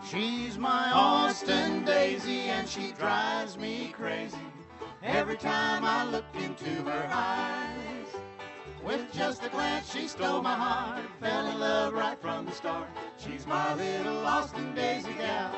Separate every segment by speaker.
Speaker 1: She's my Austin Daisy, and she drives me crazy every time I look into her eyes. With just a glance, she stole my heart, fell in love right from the start. She's my little Austin Daisy gal.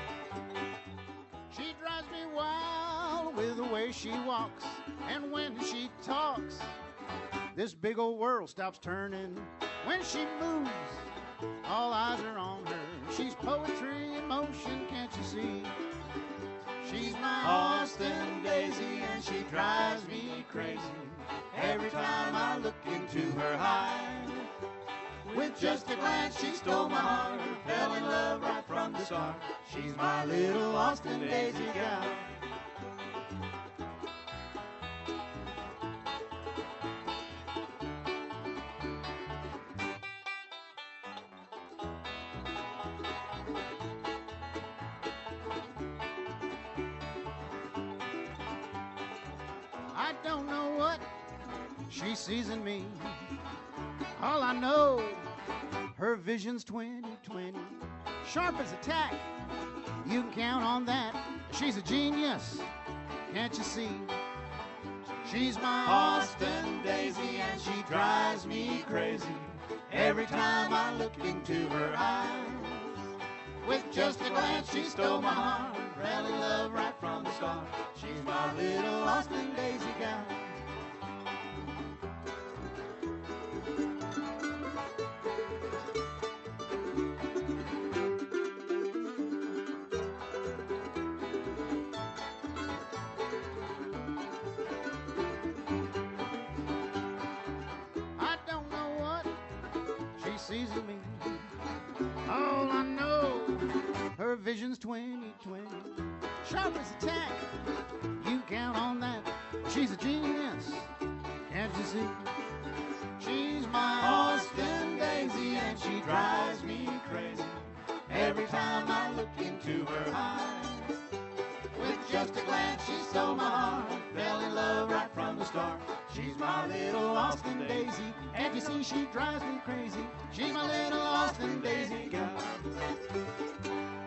Speaker 1: She drives me wild with the way she walks, and when she talks, this big old world stops turning. When she moves, all eyes are on her. She's poetry in motion, can't you see? She's my Austin Daisy, and she drives me crazy every time I look into her eyes. With just a glance, she stole my heart, fell in love right from the start. She's my little Austin Daisy gal. I don't know what she sees in me. All I know, her vision's 20/20, sharp as a tack. You can count on that. She's a genius, can't you see? She's my Austin Daisy, and she drives me crazy every time I look into her eyes. With just a glance, she stole my heart, fell in love right from the start. She's my little Austin Daisy gal. I don't know what she sees in me. All I know, her vision's 20/20, sharp as a tack. You count on that. She's a genius, can't you see? She's my Austin Daisy, and she drives me crazy every time I look into her eyes. With just a glance, she stole my heart, fell in love right from the start. She's my little Austin Daisy, and you see she drives me crazy. She's my little Austin Daisy gal.